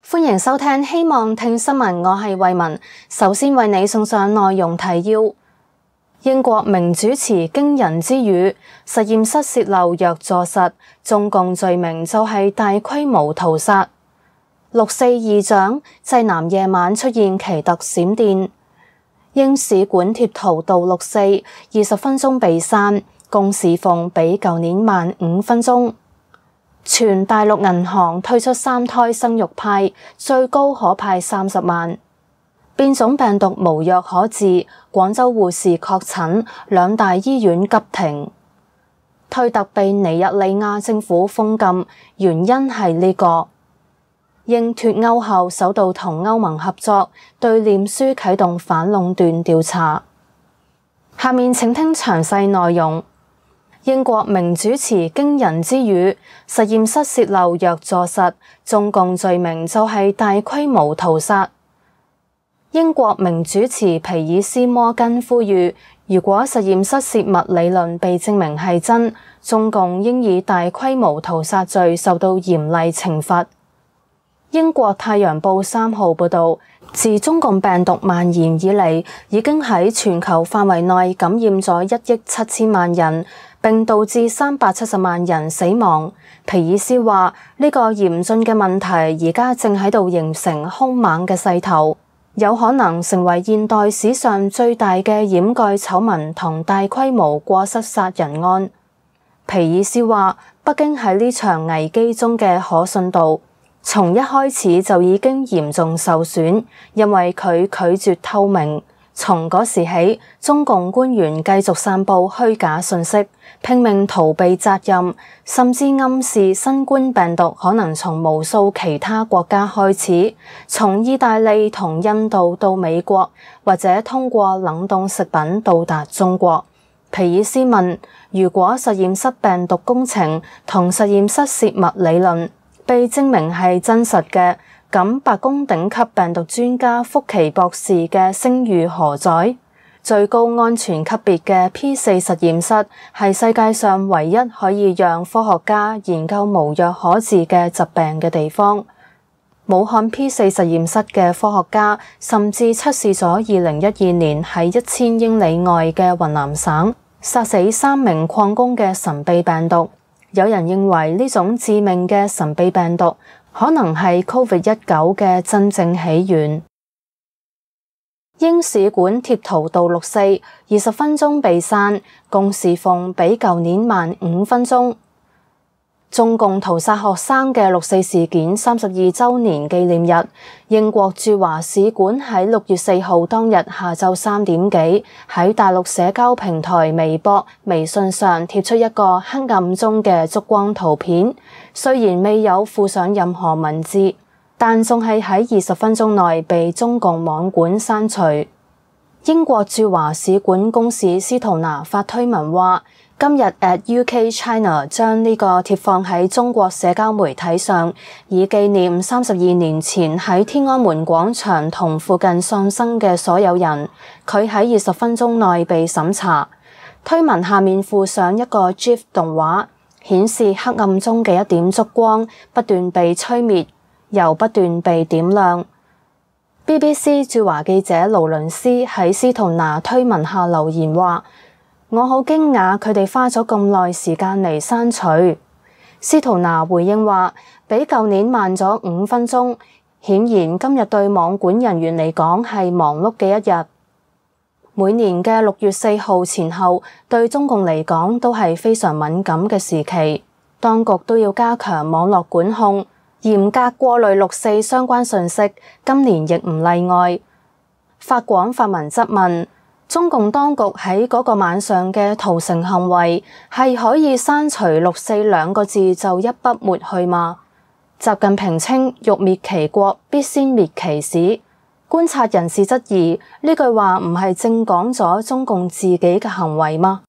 歡迎收聽，希望聽新聞，我係慧雯。首先為你送上內容提要：英國名主持驚人之語，實驗室洩漏若坐實，中共罪名就係大規模屠殺。6·4異象，濟南夜晚出現奇特閃電。英使館貼圖到6·4 20分鐘被刪，共侍奉比舊年慢5分鐘。全大陸銀行推出3胎生育派，最高可派30萬。變種病毒無藥可治，廣州護士確診，2大醫院急停。推特被尼日利亞政府封禁，原因係呢個。英脫歐後首度同歐盟合作，對臉書啟動反壟斷調查。下面請聽詳細內容。英國名主持驚人之語，實驗室洩漏若坐實，中共罪名就係大規模屠殺。英國名主持皮爾斯摩根呼籲，如果實驗室洩密理論被證明係真，中共應以大規模屠殺罪受到嚴厲懲罰。英國太陽報3號報導，自中共病毒蔓延以嚟，已經喺全球範圍內感染咗1億7,000萬人，並導致370萬人死亡。皮爾斯話：呢個嚴峻嘅問題而家正喺度形成兇猛嘅勢頭，有可能成為現代史上最大嘅掩蓋醜聞同大規模過失殺人案。皮爾斯話：北京喺呢場危機中嘅可信度，從一開始就已經嚴重受損，因為佢拒絕透明。從嗰時起，中共官員繼續散佈虛假信息，拼命逃避責任，甚至暗示新冠病毒可能從無數其他國家開始，從意大利同印度到美國，或者通過冷凍食品到達中國。皮爾斯問：如果實驗室病毒工程同實驗室洩密理論被證明係真實嘅，咁白宮頂級病毒專家福奇博士嘅聲譽何在？最高安全級別嘅 P4 實驗室係世界上唯一可以讓科學家研究無藥可治嘅疾病嘅地方。武漢 P4 實驗室嘅科學家甚至測試咗2012年喺1000英里外嘅雲南省殺死3名礦工嘅神秘病毒。有人認為呢種致命嘅神秘病毒可能係 COVID-19 嘅真正起源。英使館貼圖到6·4 20分鐘被刪，共侍奉比舊年慢5分鐘。中共屠殺學生嘅6·4事件32週年紀念日，英國駐華使館喺6月4號當日下晝3點幾喺大陸社交平台微博、微信上貼出一個黑暗中嘅燭光圖片，雖然未有附上任何文字，但仲係喺20分鐘內被中共網管刪除。英國駐華使館公使司徒拿發推文話：今日 @UK China 將呢個貼放喺中國社交媒體上，以紀念32年前喺天安門廣場同附近喪生嘅所有人。佢喺20分鐘內被審查。推文下面附上一個 GIF 動畫，顯示黑暗中嘅一點燭光不斷被吹滅，又不斷被點亮。BBC 駐華記者勞倫斯喺司徒拿推文下留言話：我好驚訝佢哋花咗咁耐時間嚟刪除。司徒拿回應話：比舊年慢咗5分鐘，顯然今日對網管人員嚟講係忙碌嘅一日。每年嘅6月4號前後，對中共嚟講都係非常敏感嘅時期，當局都要加強網絡管控，嚴格過濾6·4相關信息，今年亦唔例外。法廣發文質問：中共當局喺嗰個晚上嘅屠城行為係可以刪除6·42個字就一筆抹去嗎？習近平稱：欲滅其國，必先滅其史。觀察人士質疑呢句話唔係正講咗中共自己嘅行為嗎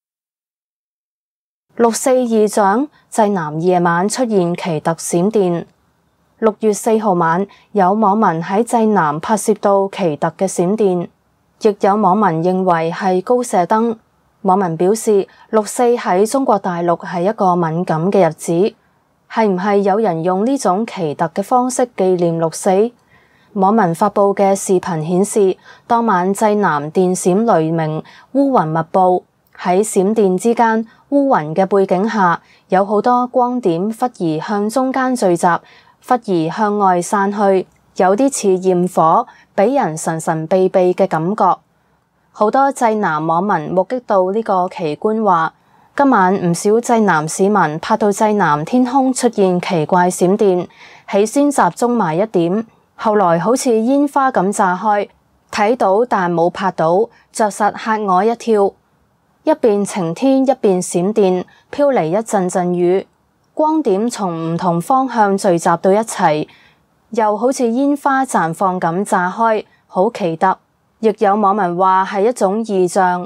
？6·4異象，濟南夜晚出現奇特閃電。6月4號晚，有網民喺濟南拍攝到奇特嘅閃電，亦有網民認為係高射燈。網民表示，6·4喺中國大陸係一個敏感嘅日子。 係唔係有人用呢種奇特嘅方式紀念六四？網民發布嘅視頻顯示，當晚濟南電閃雷鳴，烏雲密布，喺閃電之間，烏雲嘅背景下，有好多光點忽而向中間聚集，忽而向外散去，有啲似焰火，俾人神神秘秘嘅感覺。好多濟南網民目擊到呢個奇觀話，今晚唔少濟南市民拍到濟南天空出現奇怪閃電，起先集中埋一點，後來好似煙花咁炸開，睇到但冇拍到，着實嚇我一跳。一邊晴天，一邊閃電，飄嚟一陣陣雨，光點從唔同方向聚集到一齊，又好似煙花綻放咁炸開，好奇特。亦有網民話係一種異象。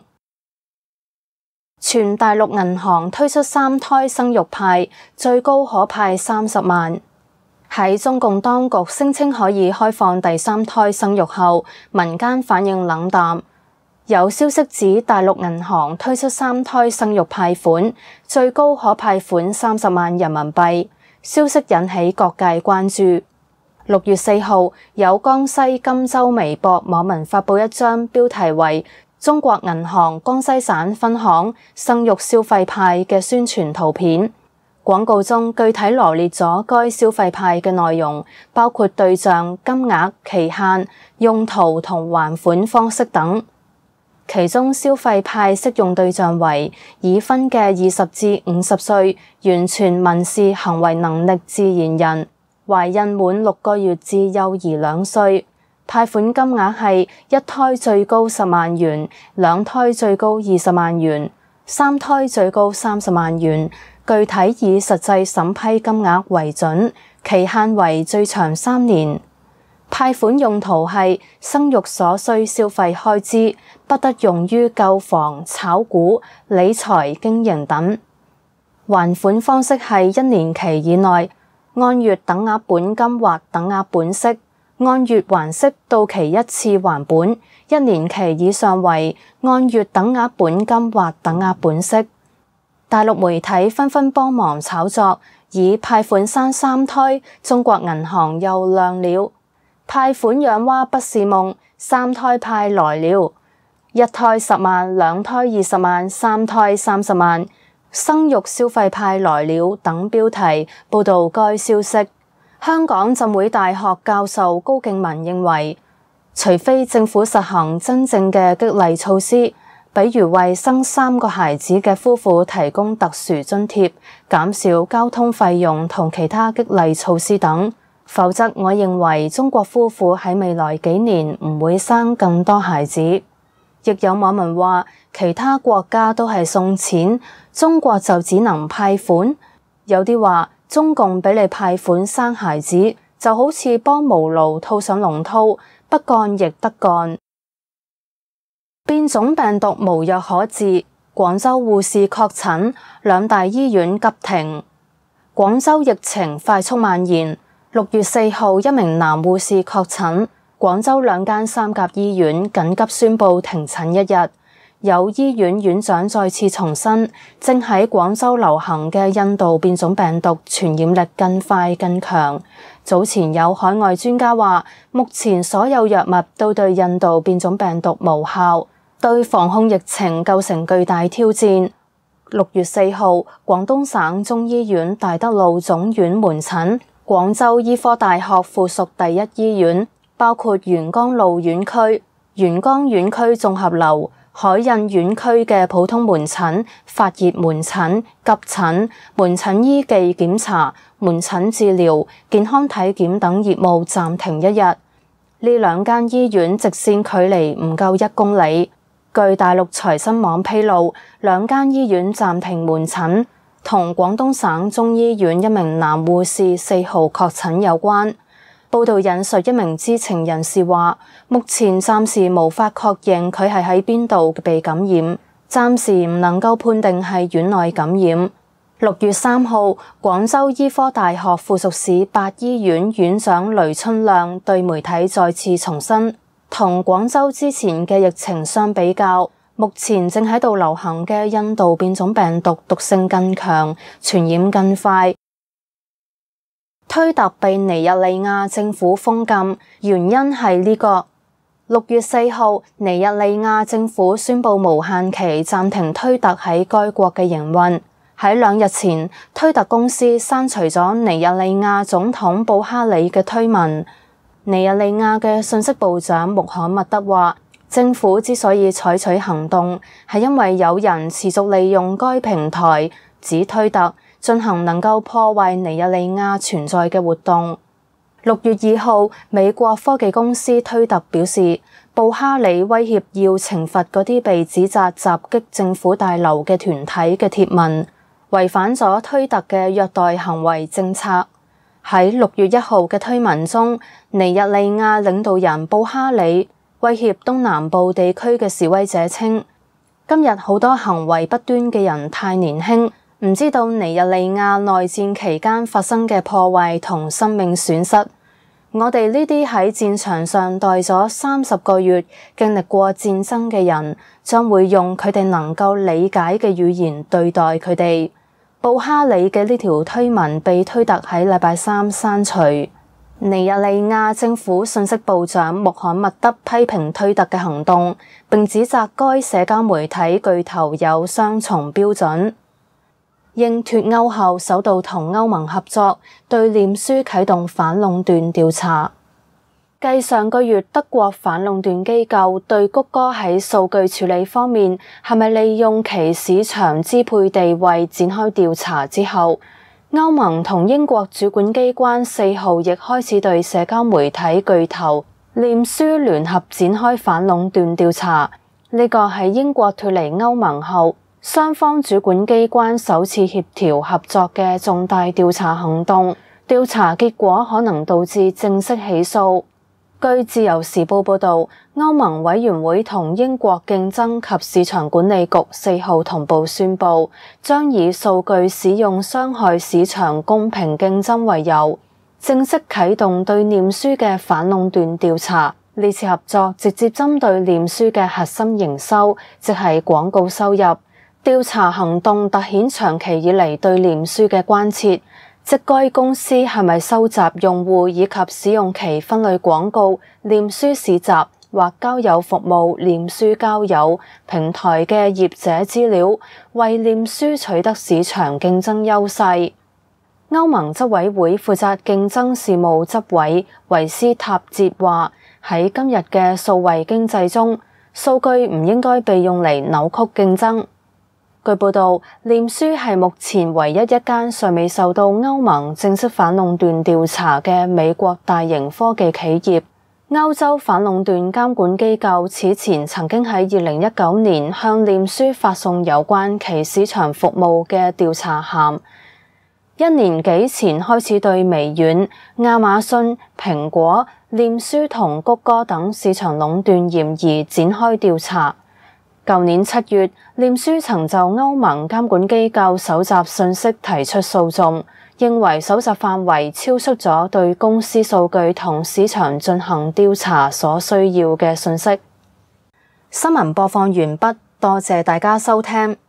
全大陸銀行推出3胎生育派，最高可派30萬。喺中共當局聲稱可以開放第3胎生育後，民間反應冷淡。有消息指大陸銀行推出3胎生育派款，最高可派款30萬人民幣。消息引起各界關注。6月4號，有江西贛州微博網民發布一張標題為中國銀行江西省分行生育消費派嘅宣傳圖片。廣告中具體羅列咗該消費派嘅內容，包括對象、金額、期限、用途同還款方式等。其中消費派適用對象為已婚嘅20至50歲完全民事行為能力自然人，懷孕滿6個月至幼兒2歲，派款金額係1胎最高10萬元，2胎最高20萬元，3胎最高30萬元，具體以實際審批金額為準，期限為最長3年。派款用途係生育所需消費開支，不得用於購房、炒股、理財、經營等。還款方式係1年期以內，按月等額本金或等額本息，按月還息，到期1次還本；1年期以上為按月等額本金或等額本息。大陸媒體紛紛幫忙炒作，以派款生3胎，中國銀行又亮了。派款養娃不是夢，3胎派來了，1胎10萬，2胎20萬，3胎30萬，生育消費派來了等標題報道該消息。香港浸會大學教授高敬文認為，除非政府實行真正嘅激勵措施，比如為生3個孩子嘅夫婦提供特殊津貼，減少交通費用同其他激勵措施等，否則我認為中國夫婦喺未來幾年唔會生更多孩子。亦有網民話，其他國家都係送錢，中國就只能派款。有啲話中共俾你派款生孩子，就好似幫毛驢套上龍套，不幹亦得幹。變種病毒無藥可治，廣州護士確診，2大醫院急停。廣州疫情快速蔓延。6月4號，一名男護士確診，廣州2間3甲醫院緊急宣布停診1日。有醫院院長再次重申，正喺廣州流行嘅印度變種病毒傳染力更快更強。早前有海外專家話，目前所有藥物都對印度變種病毒無效，對防控疫情構成巨大挑戰。6月4號，廣東省中醫院大德路總院門診，廣州醫科大學附屬第1醫院，包括沿江路院區、沿江院區綜合樓、海印院區嘅普通門診、發熱門診、急診、門診醫技檢查、門診治療、健康體檢等業務暫停1日。呢2間醫院直線距離唔夠1公里。據大陸財新網披露，2間醫院暫停門診，同廣東省中醫院一名男護士4號確診有關。報道引述一名知情人士話，目前暫時無法確認佢係喺邊度被感染，暫時唔能夠判定係院內感染。6月3號，廣州醫科大學附屬市8醫院院長雷春亮對媒體再次重申，同廣州之前嘅疫情相比較，目前正喺度流行嘅印度變種病毒毒性更強，傳染更快。 推特被尼日利亞政府封禁，原因係呢個。6月4號，尼日利亞政府宣布無限期暫停推特喺該國嘅營運。喺2日前，推特公司刪除咗尼日利亞總統布哈里嘅推文。尼日利亞嘅信息部長穆罕默德話，政府之所以採取行動，係因為有人持續利用該平台指推特進行能夠破壞尼日利亞存在嘅活動。6月2號，美國科技公司推特表示，布哈里威脅要懲罰嗰啲被指責襲擊政府大樓嘅團體嘅貼文，違反咗推特嘅虐待行為政策。喺6月1號嘅推文中，尼日利亞領導人布哈里威脅東南部地區嘅示威者稱，今日好多行為不端嘅人太年輕，唔知道尼日利亞內戰期間發生嘅破壞同生命損失。我哋呢啲喺戰場上待咗30個月、經歷過戰爭嘅人，將會用佢哋能夠理解嘅語言對待佢哋。布哈里嘅呢條推文被推特喺禮拜三刪除。尼日利亞政府信息部長穆罕默德批評推特嘅行動，並指責該社交媒體巨頭有雙重標準。應脫歐後首度同歐盟合作，對臉書啟動反壟斷調查。繼上個月德國反壟斷機構對谷歌喺數據處理方面係咪利用其市場支配地位展開調查之後，歐盟同英國主管機關4號亦開始對社交媒體巨頭臉書聯合展開反壟斷調查。呢個係英國脫離歐盟後，雙方主管機關首次協調合作嘅重大調查行動，調查結果可能導致正式起訴。據自由時報報導，歐盟委員會同英國競爭及市場管理局4號同步宣布，將以數據使用傷害市場公平競爭為由，正式啟動對臉書嘅反壟斷調查。呢次合作直接針對臉書嘅核心營收，即係廣告收入。調查行動凸顯長期以嚟對臉書嘅關切，即該公司係咪收集用戶以及使用其分類廣告、臉書市集或交友服務、臉書交友平台嘅業者資料，為臉書取得市場競爭優勢。歐盟執委會負責競爭事務執委維斯塔哲話，喺今日嘅數位經濟中，數據唔應該被用嚟扭曲競爭。據報道，臉書係目前唯一一間尚未受到歐盟正式反壟斷調查嘅美國大型科技企業。歐洲反壟斷監管機構此前曾經喺2019年向臉書發送有關其市場服務嘅調查函。1年幾前開始對微軟、亞馬遜、蘋果、臉書同谷歌等市場壟斷嫌疑展開調查。舊年7月，臉書曾就歐盟監管機構搜集信息提出訴訟，認為搜集範圍超出咗對公司數據同市場進行調查所需要嘅信息。新聞播放完畢，多謝大家收聽。